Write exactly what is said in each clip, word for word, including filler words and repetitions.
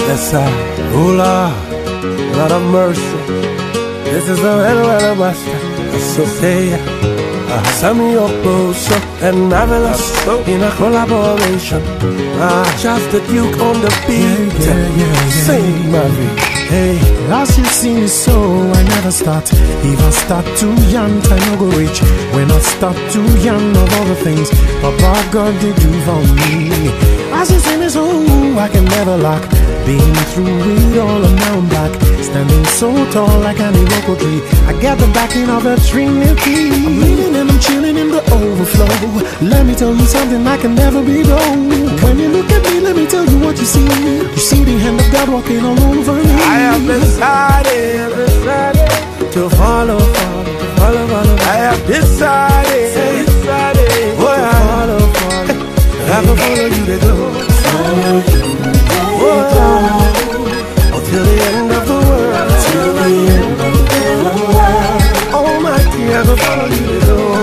Yes, I, oh Lord, Lord of mercy. This is the way of master. So say, uh, some of your close and marvelous in a collaboration. Ah, just the Duke on the beat. Yeah, yeah, yeah, yeah. Sing, Marvin. Hey, as you see me so, I never start. If I start too young, I no go reach. When I start too young, of all the things Papa God did do for me. As you see me so, I can never lack. Been through it all and now I'm back. Standing so tall like an Iroko tree. I get the backing of a Trinity. I'm leaning and I'm chilling in the overflow. Let me tell you something I can never be wrong. When you look at me, let me tell you what you see. You see the hand of God walking all over me. I have decided, decided to follow, follow, to follow, follow. I have decided, decided to follow, follow. I have to follow you to go. Follow you. Till the end of the world, till the end of the world. Almighty, I will follow you to go.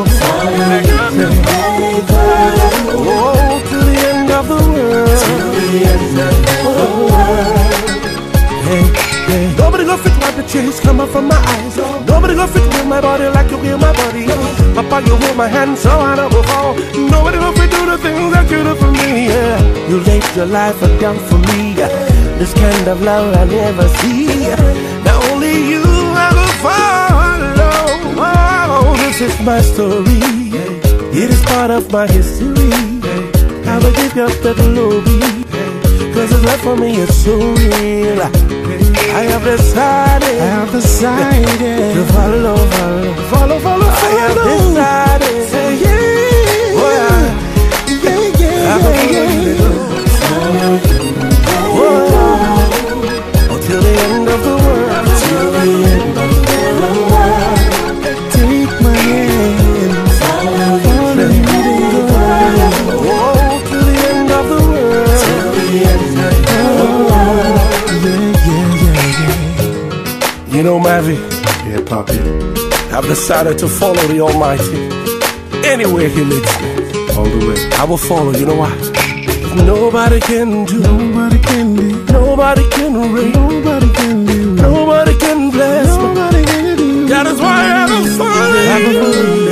Oh, till the end of the world, till the end of the world. Hey, hey. Nobody gonna fit like the chase coming from my eyes. Nobody gonna fit with my body like you hear my body. Papa, you hold my hand so I don't fall. Nobody gonna fit do the things that you do for me. Yeah. You laid your life down for me. This kind of love I never see. Now only you I will follow. Oh, this is my story. It is part of my history. I will give you the glory. Cause it's left for me, it's so real. I have decided, I have decided to follow, follow, follow, follow, follow. I have decided, say yeah, oh, yeah, yeah, yeah, yeah, yeah, yeah. Till the end of the world, till the end of the world. Take my hand, follow me to go. Oh, till the end of the world, till the end of the world. Yeah, yeah, yeah, yeah. You know, Mavi, yeah, Poppy, I've decided to follow the Almighty. Anywhere He leads me, all the way. I will follow. You know why? Nobody can do, nobody can do, nobody can reign, nobody can do, nobody can bless, nobody can do. That is why I will follow you.